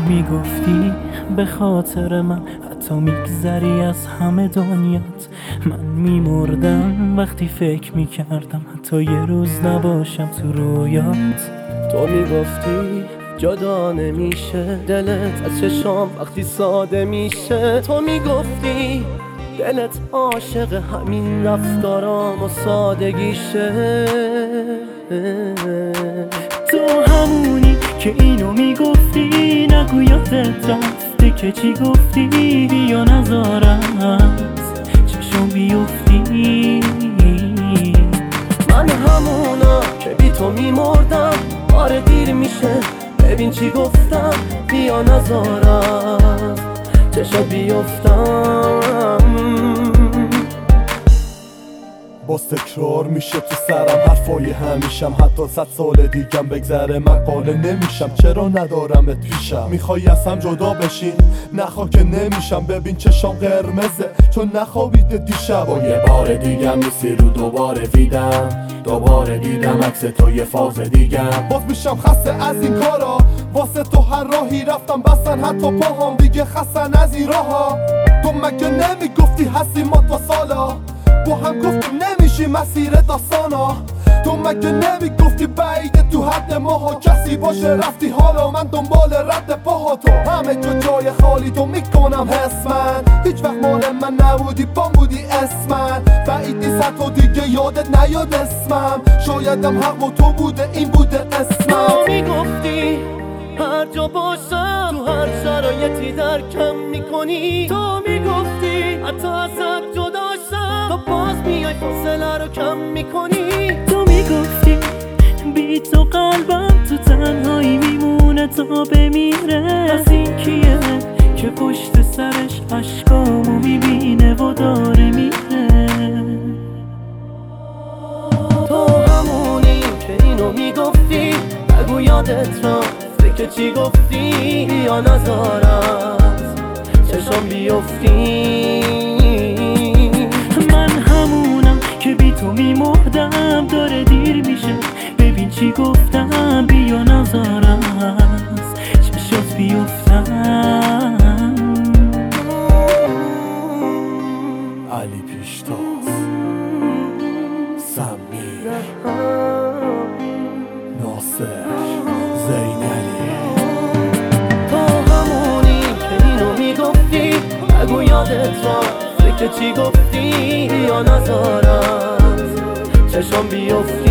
میگفتی به خاطر من حتی میگذری از همه دنیات. من میمردم وقتی فکر میکردم حتی یه روز نباشم تو رویات. تو میگفتی جدا نمیشه دلت از چشام وقتی ساده میشه. تو میگفتی دلت عاشق همین رفتارام و سادگیشه. تو همونی که اینو میگفتی نگو یادت رفته که چی گفتی. بیا نذارم چشم بیفتی. من همونا که بی تو میمردم. آره دیر میشه ببین چی گفتم. بیا نذارم چشم بیفتم. باز تکرار میشه تو سرم حرفای همیشم. حتی 100 سال دیگم بگذره من قانع نمیشم. چرا ندارمت پیشم؟ میخوای از هم جدا بشین؟ نخوا که نمیشم. ببین چشام قرمزه چون نخوابیده دیشب. و یه بار دیگم نیستی رو دوباره دیدم عکس تو یه فاز دیگم. باز میشم خسته از این کارا. واسه تو هر راهی رفتم بستن حتی پاهام دیگه خستن از این راها. تو مگه نمیگفتی هستی ما تا سالا؟ با هم گفتیم نمیشی مسیر داستانا. تو مگه نمیگفتی بعیده تو حد ماها کسی باشه رفتی. حالا من دنبال رد پاها. تو همه جای خالی تو میکنم حس من. هیچ وقت مال من نبودی بام بودی اسمن. بعید نیست تو دیگه یادت نیاد اسمم. شایدم حق و تو بوده این بوده قسمت. تو میگفتی هر جا باشم تو هر شرایطی درکم میکنی. تو میگفتی حتی ازت جدا شم تو باز میای فاصله رو کم میکنی. تو میگفتی بی تو قلبم تو تنهایی میمونه تا بمیره. از این کیه که پشت سرش عشقامو میبینه و داره میره. تو همونی که اینو میگفتی نگو یادت رفته که چی گفتی. یا نذارم چشم بیفتی. من همونم که بی تو میمردم داره دیر میشه ببین چی گفتم. بیا نذارم چشات بیفتم. علی پیشتاز، سمیر، ناصر، زینلی. تو همونی که اینو میگفتی نگو یادت رفته که چی گفتی. یا نذارم چشم بیفتی.